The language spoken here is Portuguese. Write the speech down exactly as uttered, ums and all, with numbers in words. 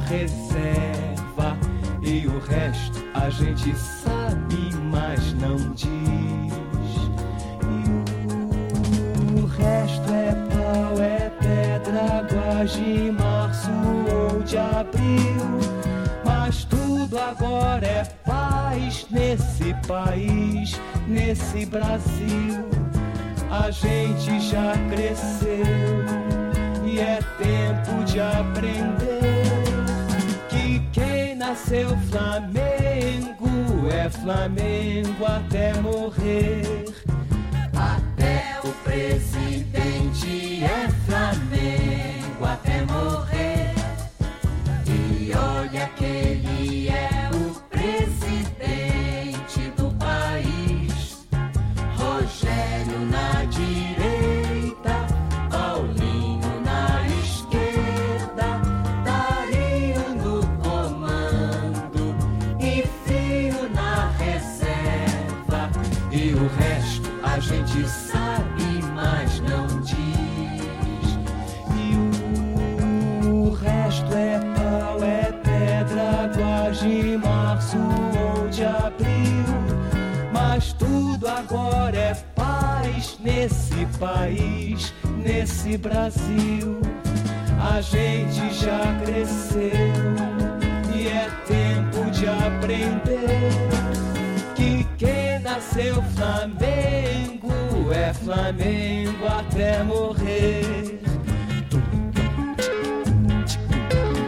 reserva, e o resto a gente sabe, mas não diz. E o resto é pau, é pedra, guaje, março ou de abril. Mas tudo agora é paz nesse país, nesse Brasil. A gente já cresceu e é tempo de aprender que quem nasceu Flamengo é Flamengo até morrer. Até o presidente é Flamengo até morrer. E olha que ele é o presidente do país. Rogério na direita, Paulinho na esquerda, Dario no comando e Fio na reserva. E o resto a gente sabe, mas não diz. E o resto é pau, é pedra, guaje, março ou de abril. Mas tudo agora é paz nesse país, nesse Brasil. A gente já cresceu e é tempo de aprender que quem nasceu Flamengo é Flamengo até morrer.